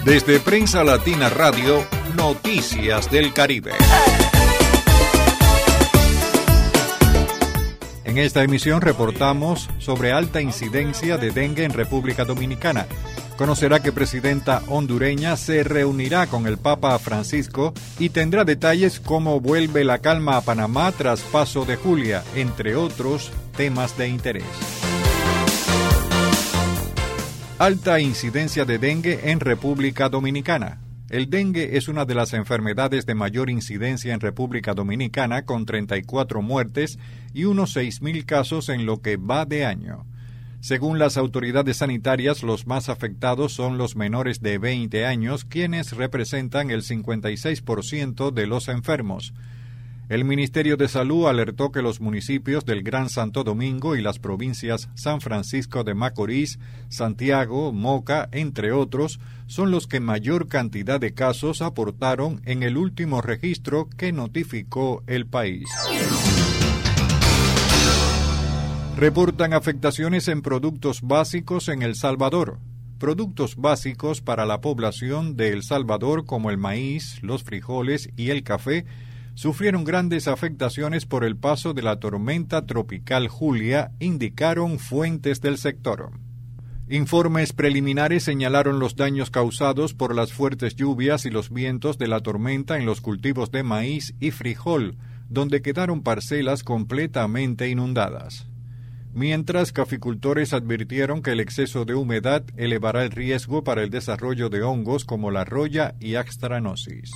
Desde Prensa Latina Radio, Noticias del Caribe. En esta emisión reportamos sobre alta incidencia de dengue en República Dominicana. Conocerá que presidenta hondureña se reunirá con el Papa Francisco y tendrá detalles cómo vuelve la calma a Panamá tras paso de Julia, entre otros temas de interés. Alta incidencia de dengue en República Dominicana. El dengue es una de las enfermedades de mayor incidencia en República Dominicana, con 34 muertes y unos 6,000 casos en lo que va de año. Según las autoridades sanitarias, los más afectados son los menores de 20 años, quienes representan el 56% de los enfermos. El Ministerio de Salud alertó que los municipios del Gran Santo Domingo y las provincias San Francisco de Macorís, Santiago, Moca, entre otros, son los que mayor cantidad de casos aportaron en el último registro que notificó el país. Reportan afectaciones en productos básicos en El Salvador. Productos básicos para la población de El Salvador, como el maíz, los frijoles y el café, sufrieron grandes afectaciones por el paso de la tormenta tropical Julia, indicaron fuentes del sector. Informes preliminares señalaron los daños causados por las fuertes lluvias y los vientos de la tormenta en los cultivos de maíz y frijol, donde quedaron parcelas completamente inundadas. Mientras, caficultores advirtieron que el exceso de humedad elevará el riesgo para el desarrollo de hongos como la roya y astranosis.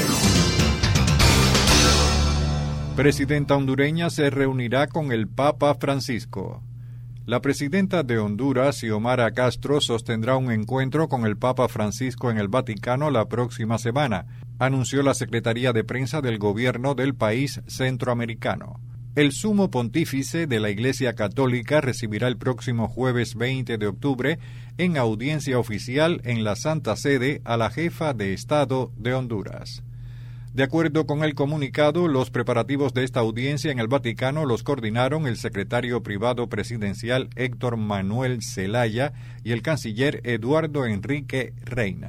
Presidenta hondureña se reunirá con el Papa Francisco. La presidenta de Honduras, Xiomara Castro, sostendrá un encuentro con el Papa Francisco en el Vaticano la próxima semana, anunció la Secretaría de Prensa del gobierno del país centroamericano. El sumo pontífice de la Iglesia Católica recibirá el próximo jueves 20 de octubre en audiencia oficial en la Santa Sede a la jefa de Estado de Honduras. De acuerdo con el comunicado, los preparativos de esta audiencia en el Vaticano los coordinaron el secretario privado presidencial Héctor Manuel Zelaya y el canciller Eduardo Enrique Reina.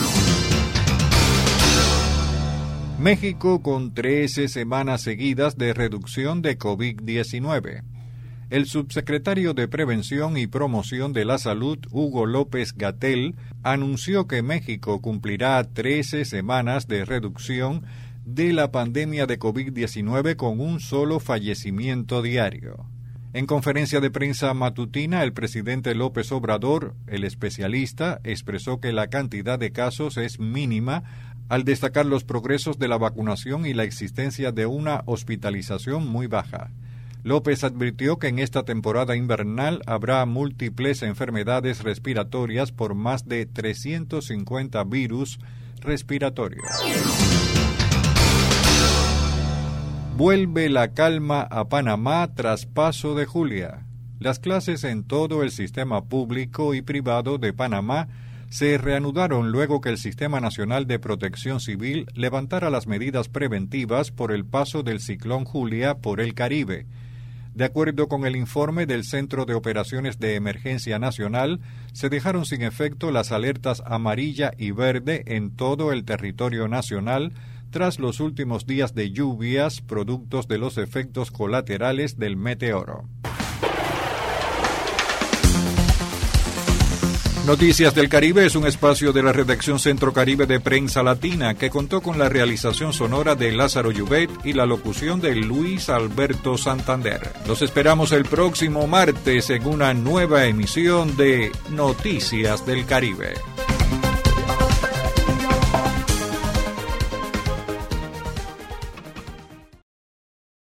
México con 13 semanas seguidas de reducción de COVID-19. El subsecretario de Prevención y Promoción de la Salud, Hugo López-Gatell, anunció que México cumplirá 13 semanas de reducción de la pandemia de COVID-19 con un solo fallecimiento diario. En conferencia de prensa matutina, el presidente López Obrador, el especialista, expresó que la cantidad de casos es mínima al destacar los progresos de la vacunación y la existencia de una hospitalización muy baja. López advirtió que en esta temporada invernal habrá múltiples enfermedades respiratorias por más de 350 virus respiratorios. Vuelve la calma a Panamá tras paso de Julia. Las clases en todo el sistema público y privado de Panamá se reanudaron luego que el Sistema Nacional de Protección Civil levantara las medidas preventivas por el paso del ciclón Julia por el Caribe. De acuerdo con el informe del Centro de Operaciones de Emergencia Nacional, se dejaron sin efecto las alertas amarilla y verde en todo el territorio nacional tras los últimos días de lluvias, productos de los efectos colaterales del meteoro. Noticias del Caribe es un espacio de la redacción Centro Caribe de Prensa Latina que contó con la realización sonora de Lázaro Llubet y la locución de Luis Alberto Santander. Los esperamos el próximo martes en una nueva emisión de Noticias del Caribe.